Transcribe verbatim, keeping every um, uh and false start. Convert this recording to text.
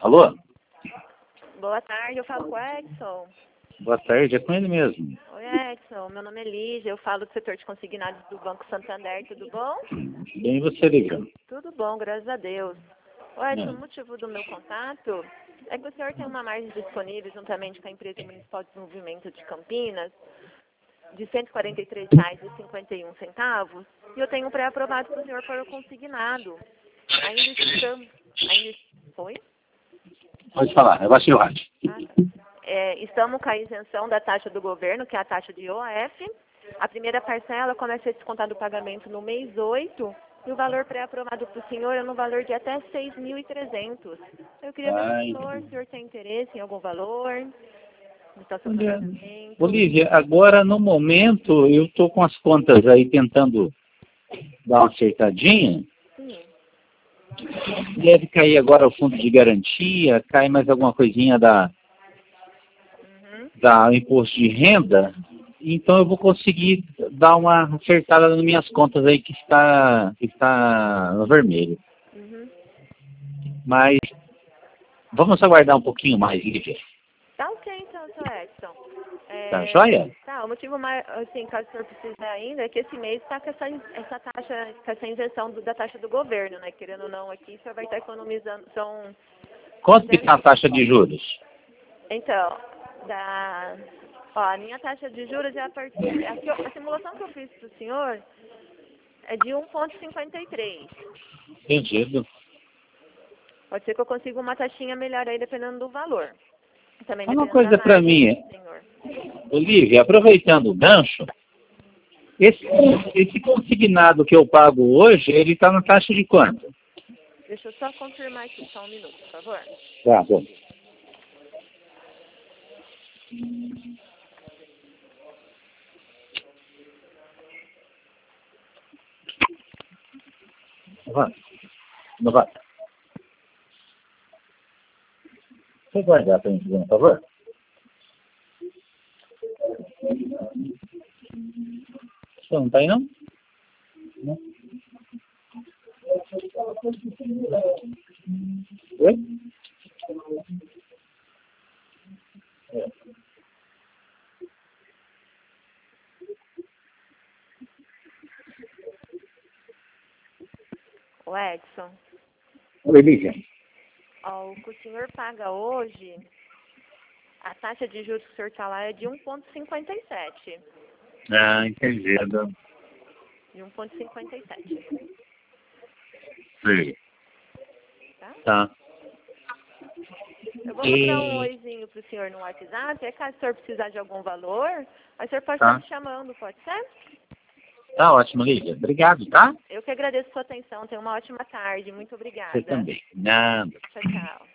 Alô? Boa tarde, eu falo com o Edson. Boa tarde, é com ele mesmo. Oi, Edson, meu nome é Lígia, eu falo do setor de consignados do Banco Santander, tudo bom? Bem, você liga? Tudo bom, graças a Deus. Ô, Edson, Não. o motivo do meu contato é que o senhor tem uma margem disponível juntamente com a Empresa Municipal de Desenvolvimento de Campinas de cento e quarenta e três reais e cinquenta e um centavos e eu tenho um pré-aprovado para o senhor para o consignado. Ainda estamos... Ainda... Foi? Pode falar, eu baixei o rádio. Ah, tá. É, estamos com a isenção da taxa do governo, que é a taxa de O A F. A primeira parcela começa a ser descontado o pagamento no mês oito e o valor pré-aprovado para o senhor é no valor de até seis mil e trezentos. Eu queria ver Ai. se o senhor, se o senhor tem interesse em algum valor. Está seu Olha, pagamento. Olívia, agora no momento eu estou com as contas aí tentando dar uma acertadinha. Sim. Deve cair agora o fundo de garantia, cai mais alguma coisinha da, Uhum. da imposto de renda. Então eu vou conseguir dar uma acertada nas minhas contas aí que está, que está no vermelho. Uhum. Mas vamos aguardar um pouquinho mais, Lívia. Tá ok, então, seu Edson. É, Tá joia? Tá, o motivo mais, assim, caso o senhor precise ainda, é que esse mês está com essa, essa taxa, com essa isenção do, da taxa do governo, né? Querendo ou não, aqui o senhor vai estar economizando, são... Quanto que está a taxa de juros? Então, da... Ó, a minha taxa de juros é a partir... A, que eu- a simulação que eu fiz para o senhor é de um vírgula cinquenta e três. Entendido. Pode ser que eu consiga uma taxinha melhor aí, dependendo do valor. Também Uma dependendo coisa da para margem, mim, senhor. Olívia, aproveitando o gancho, esse, esse consignado que eu pago hoje, ele está na taxa de quanto? Deixa eu só confirmar aqui, só um minuto, por favor. Tá, bom. Vai. Não vai. Você guardar para mim, por favor? Você não está aí, não? Não. Oi? É. O Edson, Oi, Lívia. ó, o que o senhor paga hoje, a taxa de juros que o senhor está lá é de um vírgula cinquenta e sete. Ah, entendido. De um vírgula cinquenta e sete. Sim. Tá? Tá. Eu vou mandar um E... oizinho pro senhor no WhatsApp, é caso o senhor precisar de algum valor, aí o senhor pode Tá. estar me chamando, pode ser? Tá ótimo, Lívia. Obrigado, tá? Eu que agradeço a sua atenção, tenha uma ótima tarde, muito obrigada. Você também. Nada. Tchau, tchau.